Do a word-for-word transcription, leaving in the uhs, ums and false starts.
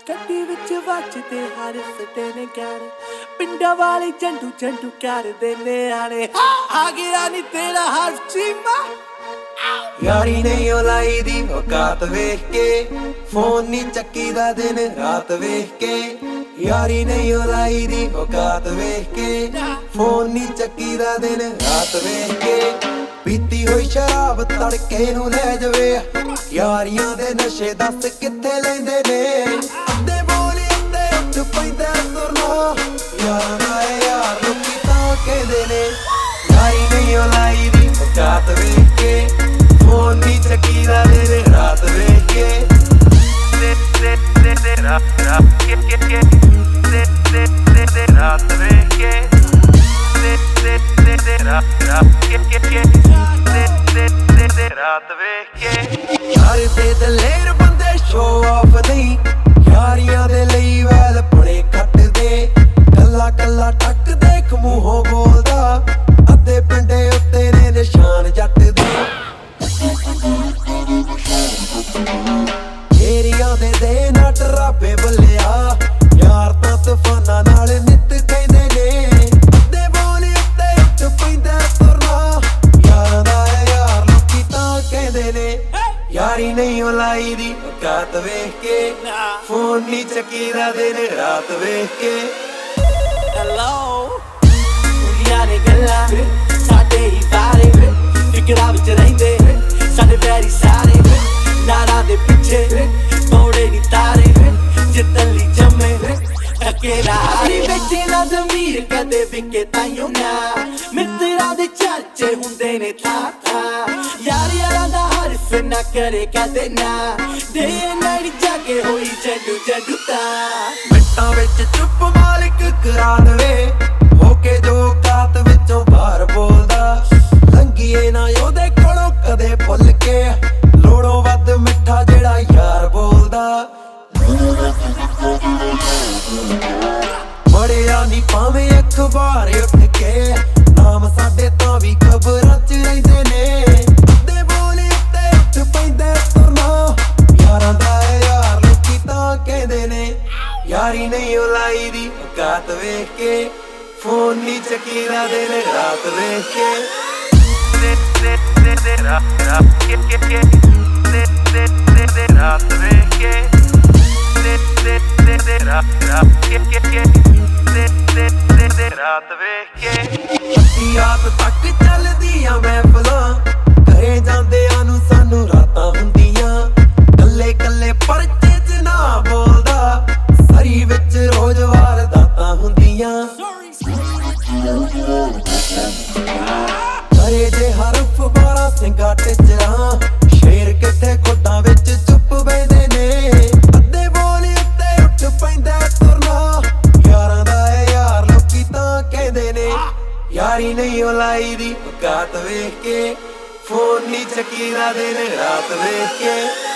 ਗੱਡੀ ਵਿੱਚ ਵੱਜਦੇ ਹਰ ਫਟੇ ਨੇ ਗਾਣੇ, ਪਿੰਡਾਂ ਵਾਲੇ ਜੰਡੂ ਜੰਡੂ ਕਰਦੇ ਨੇ ਆਣੇ। ਆ ਗਿਆ ਨੀ ਤੇਰਾ ਹਰ ਚੀਮਾ, ਯਾਰੀ ਨਹੀਂ ਉਹ ਲਾਈ ਦੀ ਔਕਾਤ ਵੇਖ ਕੇ, ਫੋਨ ਨੀ ਚੱਕੀ ਦਾ ਦਿਨ ਰਾਤ ਵੇਖ ਕੇ। ਯਾਰੀ ਨਹੀਂ ਉਹ ਲਾਈ ਦੀ ਔਕਾਤ ਵੇਖ ਕੇ, ਫੋਨ ਨੀ ਚੱਕੀ ਦਾ ਦਿਨ ਰਾਤ ਵੇਖ ਕੇ। ਪੀਤੀ ਹੋਈ ਸ਼ਰਾਬ ਤੜਕੇ ਨੂੰ ਲੈ ਜਾਵੇ, ਯਾਰੀਆਂ ਦੇ ਨਸ਼ੇ ਦੱਸ ਕਿੱਥੇ ਲੈਂਦੇ ਨੇ। ਅੱਧੇ ਬੋਲ ਅੱਧੇ ਉੱਠ ਪੈਂਦਾ ਤੁਰਨਾ, ਯਾਰਾਂ ਦਾ ਯਾਰ ਲੋਕੀ ਤਾਂ ਕਹਿੰਦੇ ਨੇ। ਯਾਰੀ ਨਹੀਂ ਉਹ ਲਾਈ ਦੀ ਔਕਾਤ ਵੇਖ ਕੇ, ਫੋਨ ਨੀ ਚੱਕੀ ਦਾ ਦਿਨ ਰਾਤ ਵੇਖ ਕੇ। ਰਾਤ ਵੇਖ ਕੇ ਰਾਤ ਵੇਖ ਕੇ। ਯਾਰ ਤੇ ਦਲੇਰ ਬੰਦੇ ਸ਼ੋ ਆਫ ਨਹੀਂ, ਯਾਰੀਆਂ ਦੇ ਲਈ ਵੈਲ ਪੁਣੇ ਕੱਟਦੇ। ਕੱਲਾ ਕੱਲਾ ਟੱਕ ਦੇਖ ਮੂੰਹੋਂ ਬੋਲਦਾ, ਅੱਧੇ ਪਿੰਡੇ ਉੱਤੇ ਨੇ ਨਿਸ਼ਾਨ ਜੱਟ ਦੇ। ਏਰੀਆਂ ਦੇ ਦੇ ਨਾ ਟਰਾਬੇ ਬੱਲਿਆ, ਯਾਰ ਤਾਂ ਤੂਫਾਨਾਂ ਨਾਲ ਨਿੱਤ ਕਹਿੰਦੇ ਨੇ। ਅੱਧੇ ਬੋਲ ਉੱਤੇ ਉੱਠ ਪੈਂਦਾ ਤੁਰਨਾ, ਯਾਰਾਂ ਦਾ ਯਾਰ ਲੋਕੀ ਤਾਂ ਕਹਿੰਦੇ ਨੇ। ਯਾਰੀ ਨਹੀਂ ਉਹ ਲਾਈ ਦੀ ਔਕਾਤ ਵੇਖ ਕੇ, ਫੋਨ ਨੀ ਚੱਕੀ ਦਾ ਦਿਨ ਰਾਤ ਵੇਖ ਕੇ। ਹੈਲੋ ਕੁੜੀਆਂ ਨੇ ਗੱਲਾਂ ਸਾਡੇ ਹੀ ਬਾਰੇ, ਫਿਕਰਾਂ ਵਿੱਚ ਰਹਿੰਦੇ ਸਾਡੇ ਵੈਰੀ ਸਾਰੇ। ਨਾਰਾਂ ਦੇ ਪਿੱਛੇ ਤੋੜੇ ਨੀ ਤਾਰੇ, ਜਿੱਤਣ ਲਈ ਜੰਮੇ ਟੱਕੇ ਨਾ ਹਾਰੇ। ਬੈਠੇ ਨਾ ਜ਼ਮੀਰ ਕਦੇ ਵਿਕੇ ਤਾਈਓ ਨਾ, ਮਿੱਤਰਾਂ ਦੇ ਚਰਚੇ ਹੁੰਦੇ ਨੇ ਥਾਂ ਥਾਂ। ਯਾਰ ਯਾਰਾਂ ਦਾ ਹਰਫ ਨਾ ਕਰੇ ਕਦੇ ਨਾ, ਦੇ ਨਾਈਟ ਜਾ ਕੇ ਹੋਈ ਜੱਡੂ ਜੱਡੂ ਤਾਂ। ਮਿੰਟਾਂ ਵਿੱਚ ਚੁੱਪ ਮਾਲਿਕ ਕਰਾ ਦੇਵੇ, ਹੋ ਕੇ ਜੋ ਕਾਤ ਵਿੱਚੋਂ ਬਾਹਰ ਬੋਲਦਾ। ਲੰਘੀਏ ਨਾ ਉਹਦੇ ਕੋਲੋਂ ਕਦੇ ਭੁੱਲ ਕੇ, ਲੋੜੋਂ ਵੱਧ ਮਿੱਠਾ ਜਿਹੜਾ ਯਾਰ ਬੋਲਦਾ। ਮੜਿਆ ਨੀ ਭਾਵੇਂ ਅਖਬਾਰ ਉੱਠ ਕੇ, ਨਾਮ ਸਾਡੇ ਤਾਂ ਵੀ ਖਬਰਾਂ ਚ ਰਹਿੰਦੇ ਨੇ। ਅੱਧੇ ਬੋਲ ਉੱਤੇ ਉੱਠ ਪੈਂਦਾ ਤੁਰਨਾ, ਯਾਰਾਂ ਦਾ ਯਾਰ ਲੋਕੀ ਤਾਂ ਕਹਿੰਦੇ ਨੇ। ਯਾਰੀ ਨਹੀਂ ਉਹ ਲਾਈ ਦੀ ਔਕਾਤ ਵੇਖ ਕੇ, ਫੋਨ ਨੀ ਚੱਕੀ ਦਾ ਦਿਨ ਰਾਤ ਵੇਖ ਕੇ। ਰਾਤ ਵੇਖ ਕੇ ਰਾਤ ਵੇਖ ਕੇ। ਅੱਧੀ ਰਾਤ ਤੱਕ ਚੱਲਦੀਆਂ ਮਹਿਫਲਾਂ, ਘਰੇ ਜਾਂਦਿਆਂ ਨੂੰ ਸਾਨੂੰ ਰਾਤਾਂ ਹੁੰਦੀਆਂ। ਕੱਲੇ ਕੱਲੇ ਪਰਚੇ ਚ ਨਾ ਬੋਲਦਾ, ਸਰੀ ਵਿੱਚ ਰੋਜ਼ ਵਾਰਦਾਤਾਂ ਹੁੰਦੀਆਂ। ਘਰੇ ਜੇ ਹਰਫ ਬਾਰਾਂ ਸਿੰਘਾਂ ਟਿਚਰਾਂ, ਸ਼ੇਰ ਕਿੱਥੇ ਖੁੱਡਾਂ ਵਿੱਚ ਚੁੱਪ ਬੈਠੇ ਨੇ। ਅੱਧੇ ਬੋਲ ਉੱਤੇ ਉੱਠ ਪੈਂਦਾ ਤੁਰਨਾ, ਯਾਰਾਂ ਦਾ ਯਾਰ ਲੋਕੀ ਤਾਂ ਕਹਿੰਦੇ ਨੇ। ਯਾਰੀ ਨਹੀਂ ਉਹ ਲਾਈ ਦੀ ਔਕਾਤ ਵੇਖ ਕੇ, ਫੋਨ ਨੀ ਚੱਕੀ ਦਾ ਦਿਨ ਰਾਤ ਵੇਖ ਕੇ।